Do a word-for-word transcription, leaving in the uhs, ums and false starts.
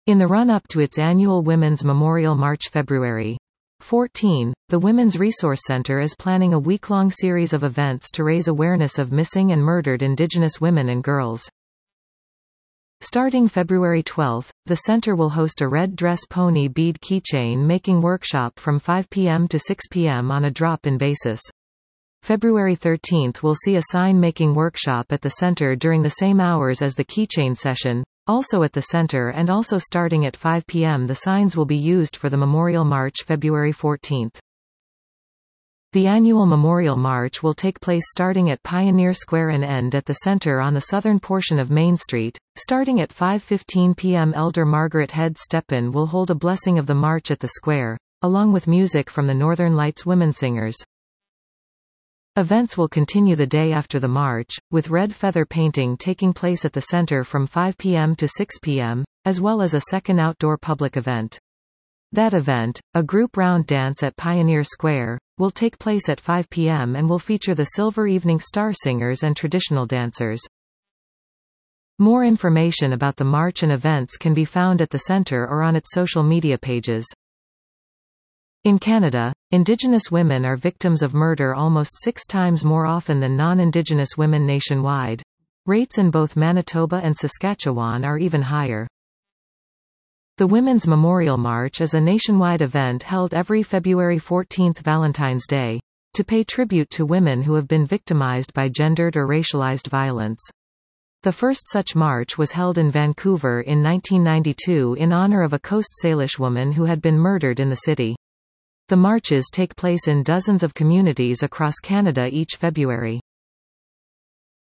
In the run-up to its annual Women's Memorial March February fourteenth, the Women's Resource Center is planning a week-long series of events to raise awareness of missing and murdered Indigenous women and girls. Starting February twelfth, the center will host a red dress pony bead keychain making workshop from five p m to six p m on a drop-in basis. February thirteenth will see a sign-making workshop at the center during the same hours as the keychain session. Also at the center and also starting at five p m the signs will be used for the Memorial March February fourteenth. The annual Memorial March will take place starting at Pioneer Square and end at the center on the southern portion of Main Street. Starting at five fifteen p m Elder Margaret Head Steppen will hold a blessing of the march at the square, along with music from the Northern Lights Women Singers. Events will continue the day after the march, with red feather painting taking place at the center from five p m to six p m, as well as a second outdoor public event. That event, a group round dance at Pioneer Square, will take place at five p m and will feature the Silver Evening Star Singers and traditional dancers. More information about the march and events can be found at the center or on its social media pages. In Canada, Indigenous women are victims of murder almost six times more often than non-Indigenous women nationwide. Rates in both Manitoba and Saskatchewan are even higher. The Women's Memorial March is a nationwide event held every February fourteenth, Valentine's Day, to pay tribute to women who have been victimized by gendered or racialized violence. The first such march was held in Vancouver in nineteen ninety-two in honor of a Coast Salish woman who had been murdered in the city. The marches take place in dozens of communities across Canada each February.